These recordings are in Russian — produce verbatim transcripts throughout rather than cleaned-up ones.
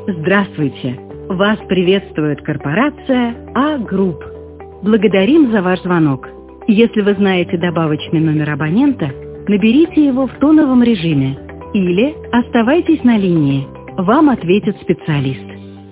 Здравствуйте! Вас приветствует корпорация А-Групп. Благодарим за ваш звонок. Если вы знаете добавочный номер абонента, наберите его в тоновом режиме или оставайтесь на линии. Вам ответит специалист.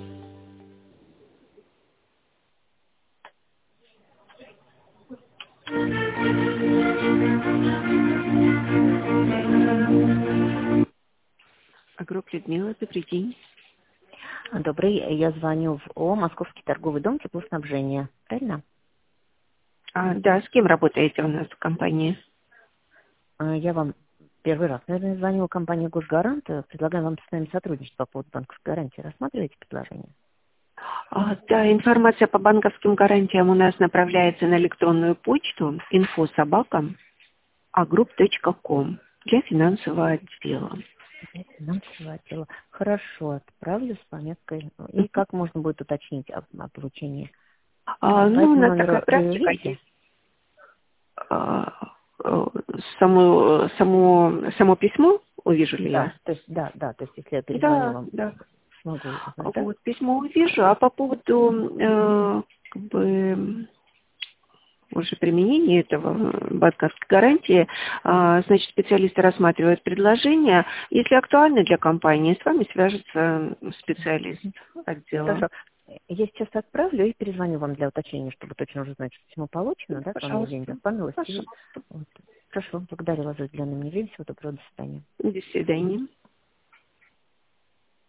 А-Групп, Людмила, добрый день. Добрый, я звоню в ООО «Московский торговый дом теплоснабжения». Правильно? А, да, с кем работаете у нас в компании? А, Я вам первый раз, наверное, звонила компания «Госгарант». Предлагаю вам с нами сотрудничать по поводу банковской гарантии. Рассматриваете предложение? А, да, информация по банковским гарантиям у нас направляется на электронную почту инфо собака агрупп точка ком для финансового отдела. Финансовое отдела. Хорошо, отправлю с пометкой. И как можно будет уточнить о, о получении? А, По ну, у этому нас такая номеру вы практика видите? есть. А, а, само, само, само письмо увижу ли Да, я? то есть, да, да, то есть, если я перезвоню Да, вам, да. смогу узнать, да? Вот, письмо увижу, а по поводу э, как бы, уже применения этого банковской гарантии, а, значит, специалисты рассматривают предложения. Если актуально для компании, с вами свяжется специалист отдела. Хорошо. Я сейчас отправлю и перезвоню вам для уточнения, чтобы точно уже знать, что письмо получено, да, к вам я Пожалуйста. не оформилась. И Пожалуйста. вот. Хорошо, благодарю вас за уделенное мне время. Всего доброго, до свидания. До свидания.